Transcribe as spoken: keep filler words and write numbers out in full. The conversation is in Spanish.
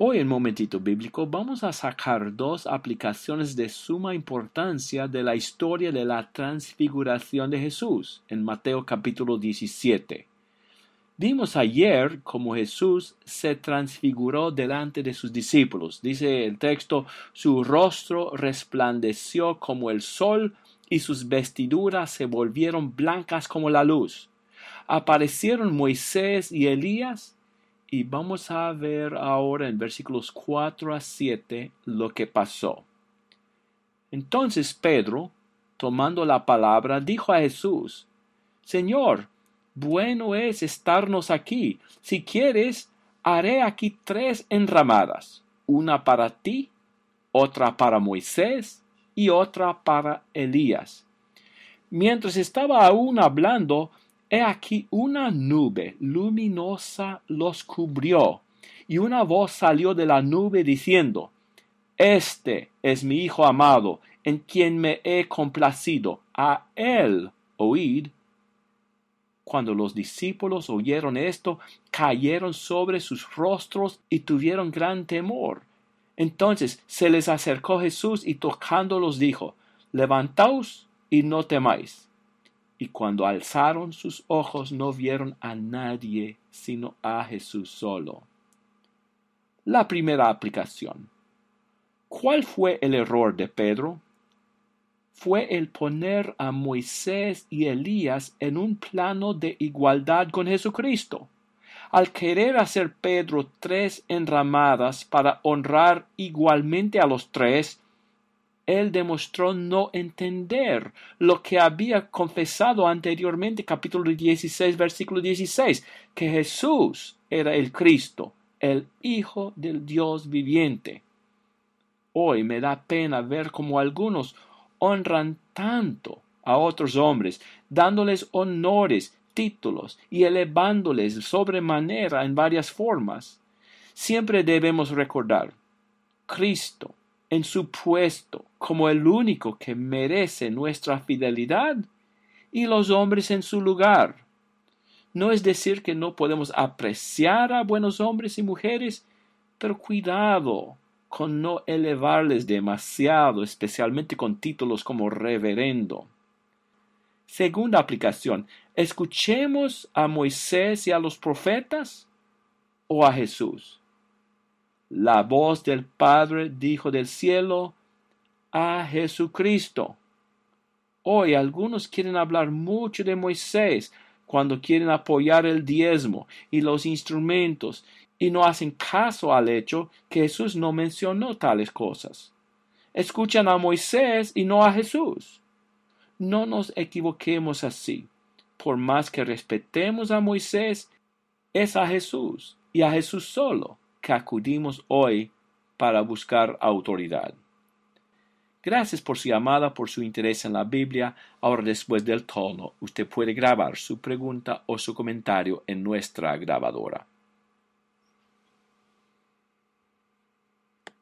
Hoy en Momentito Bíblico vamos a sacar dos aplicaciones de suma importancia de la historia de la transfiguración de Jesús en Mateo capítulo diecisiete. Vimos ayer cómo Jesús se transfiguró delante de sus discípulos. Dice el texto, su rostro resplandeció como el sol y sus vestiduras se volvieron blancas como la luz. Aparecieron Moisés y Elías y vamos a ver ahora en versículos cuatro a siete lo que pasó. Entonces Pedro, tomando la palabra, dijo a Jesús, Señor, bueno es estarnos aquí. Si quieres, haré aquí tres enramadas, una para ti, otra para Moisés y otra para Elías. Mientras estaba aún hablando, he aquí una nube luminosa los cubrió, y una voz salió de la nube diciendo, Este es mi Hijo amado, en quien me he complacido, a él oíd. Cuando los discípulos oyeron esto, cayeron sobre sus rostros y tuvieron gran temor. Entonces se les acercó Jesús y tocándolos dijo, Levantaos y no temáis. Y cuando alzaron sus ojos no vieron a nadie sino a Jesús solo. La primera aplicación. ¿Cuál fue el error de Pedro? Fue el poner a Moisés y Elías en un plano de igualdad con Jesucristo. Al querer hacer Pedro tres enramadas para honrar igualmente a los tres, él demostró no entender lo que había confesado anteriormente, capítulo dieciséis, versículo dieciséis, que Jesús era el Cristo, el Hijo del Dios viviente. Hoy me da pena ver cómo algunos honran tanto a otros hombres, dándoles honores, títulos y elevándoles sobremanera en varias formas. Siempre debemos recordar, Cristo en su puesto como el único que merece nuestra fidelidad y los hombres en su lugar. No es decir que no podemos apreciar a buenos hombres y mujeres, pero cuidado con no elevarles demasiado, especialmente con títulos como reverendo. Segunda aplicación, ¿escuchemos a Moisés y a los profetas o a Jesús? La voz del Padre dijo del cielo a Jesucristo. Hoy algunos quieren hablar mucho de Moisés cuando quieren apoyar el diezmo y los instrumentos y no hacen caso al hecho que Jesús no mencionó tales cosas. Escuchan a Moisés y no a Jesús. No nos equivoquemos así. Por más que respetemos a Moisés, es a Jesús y a Jesús solo que acudimos hoy para buscar autoridad. Gracias por su llamada, por su interés en la Biblia. Ahora, después del tono, usted puede grabar su pregunta o su comentario en nuestra grabadora.